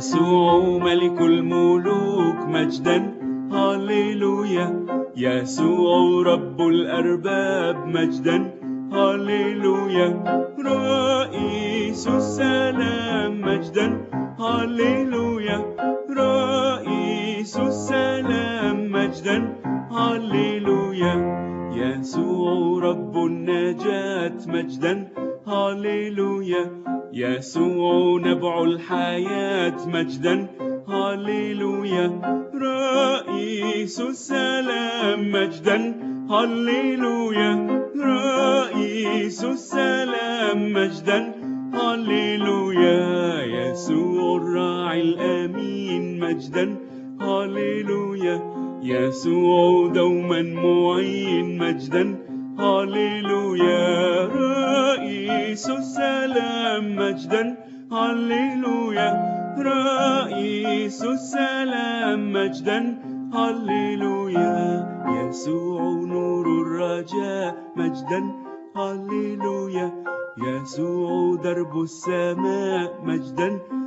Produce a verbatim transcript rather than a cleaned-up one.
يسوع ملك الملوك مجدا هاليلويا. يسوع رب الأرباب مجدا هاليلويا. رئيس السلام مجدا هاليلويا. رئيس السلام مجدا هاليلويا. يسوع رب النجاة مجدا هاليلويا. يسوع نبع الحياة مجدا هاليلويا. رئيس السلام مجدا هاليلويا. رئيس السلام مجدا هاليلويا. يسوع الراعي الأمين مجدا هاليلويا. يسوع دوما معين مجدا هاليلويا. رئيس السلام مجدا هاليلويا. رئيس السلام مجدا هاليلويا. يسوع نور الرجاء مجدا هاليلويا. يسوع درب السماء مجدا